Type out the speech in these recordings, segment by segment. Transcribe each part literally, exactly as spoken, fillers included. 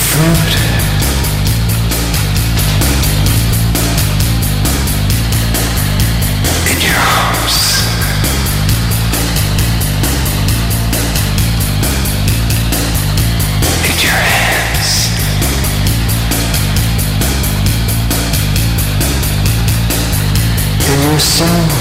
fruit. In your arms. In your hands. In your soul.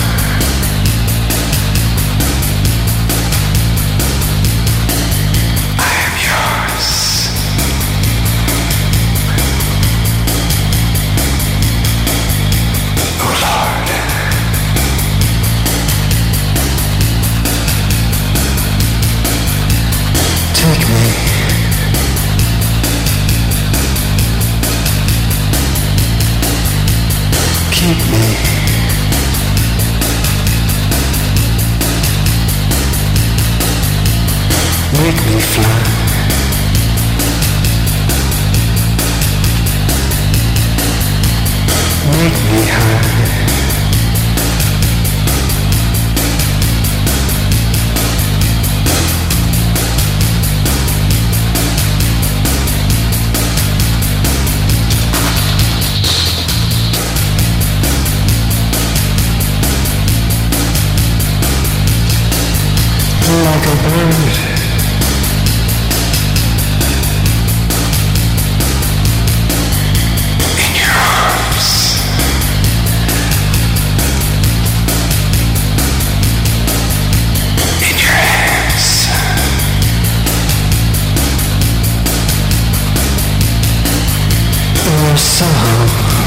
Take me. Keep me. Make me fly. Make me high. Like a bird. In your arms. In your hands. In your soul.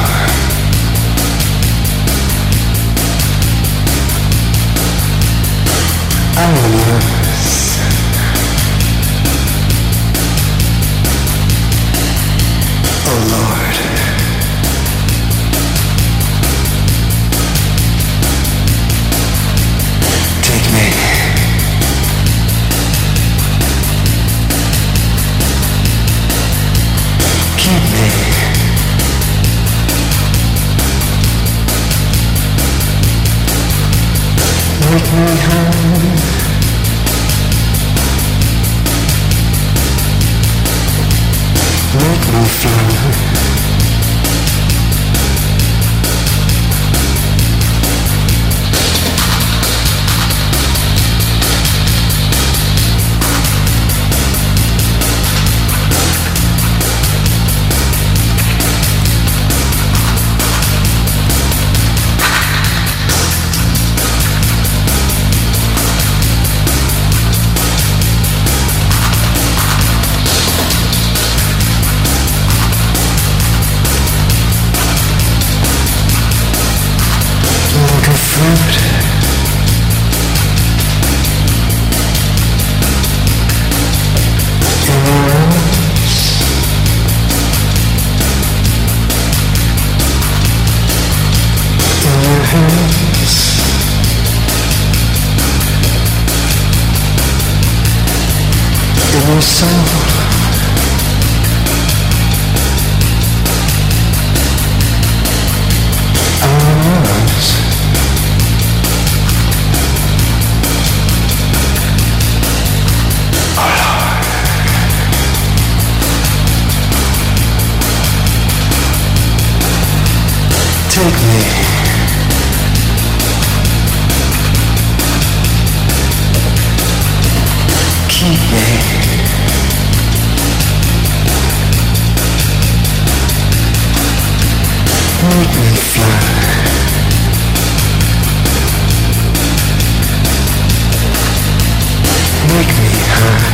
I am yours. Oh Lord. Take me. Keep me. Make me high. Make me fly. Fruit. In your arms. In your hands. In your soul. I'm yours. Take me. Keep me. Make me fly. Make me high.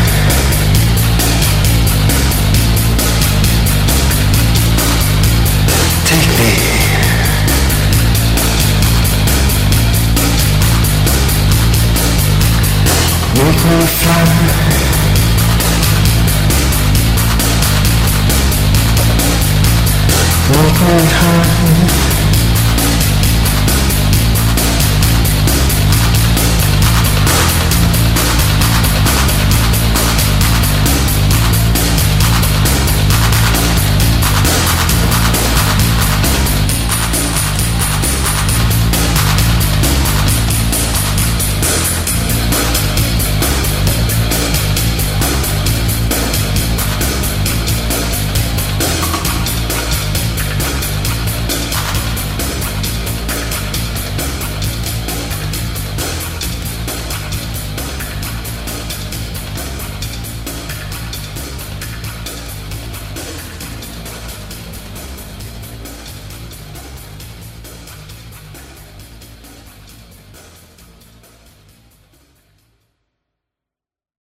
Take me. Make me fly. Make me high.